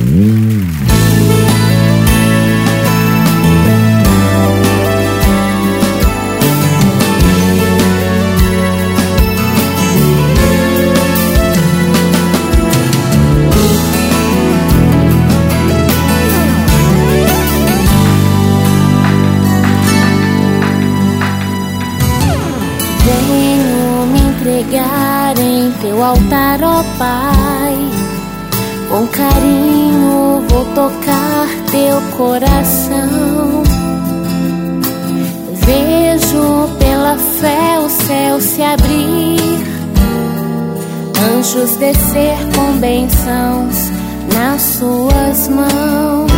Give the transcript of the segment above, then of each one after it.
Venho me entregar em teu altar, ó Pai. Com carinho vou tocar teu coração. Vejo pela fé o céu se abrir, anjos descer com bênçãos nas suas mãos.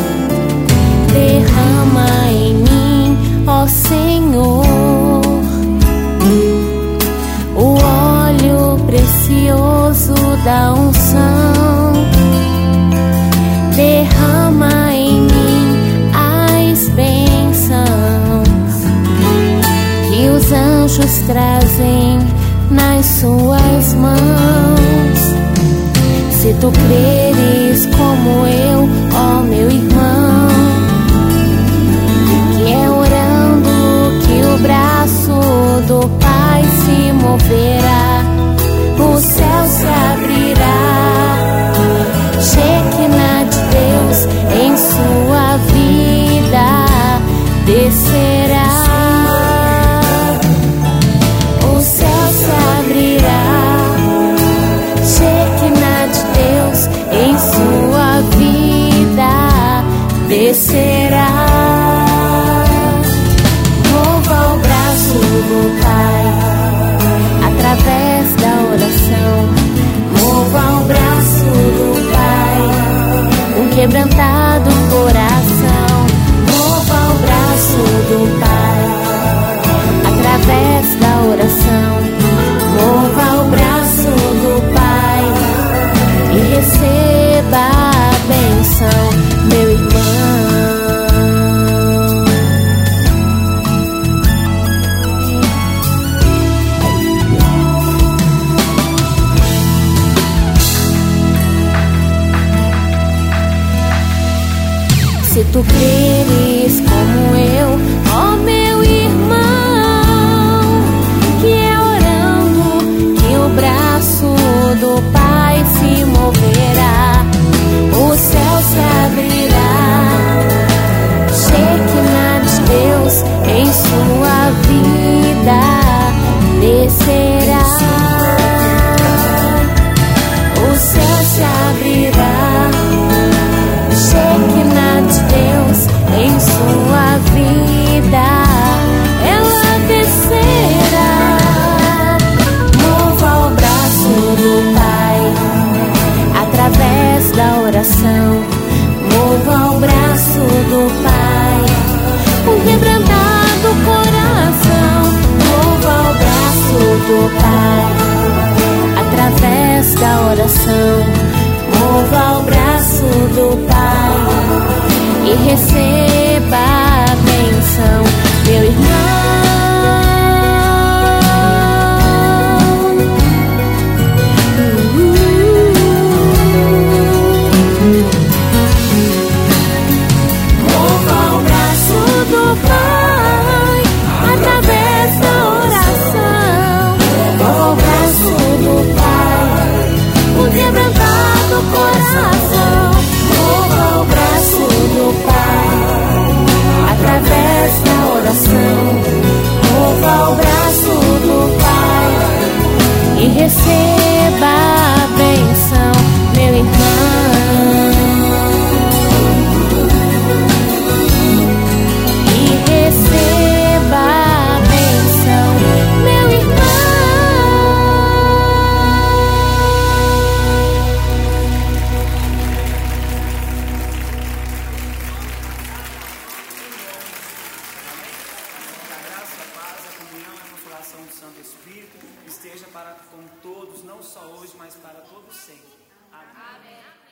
Derrama em mim, ó Senhor, o óleo precioso da unção. Derrama em mim as bênçãos que os anjos trazem nas suas mãos. Se tu creres como eu, ó meu irmão, que é orando que o braço do Pai se moverá, o céu se abrirá, Shekinah de Deus em sua vida descerá. O céu se abrirá, Shekinah de Deus em sua vida descerá. Mova o braço do Pai através da oração. Mova o braço do Pai, um quebrantado coração. Mova o braço do Pai através da oração. Mova o braço do Pai e receba a bênção, meu irmão. Se tu creres como eu, ó meu irmão, que é orando que o braço do Pai se moverá, o céu se abrirá, Shekinah de Deus em sua vida descerá. O céu se abrirá, Shekinah de Deus em sua vida ela descerá. Mova o braço do Pai através da oração. Mova o braço do Pai, um quebrantado coração. Mova o braço do Pai através da oração. Mova o braço do Pai e receba a bênção, meu irmão. Mova o braço do Pai através da oração. Mova o braço do Pai, o quebrantado coração. Mova o braço do Pai através da oração. Mova o braço do Pai e receba a bênção, meu irmão. E receba a bênção, meu irmão. Do Santo Espírito esteja para com todos, não só hoje, mas para todos sempre. Amém.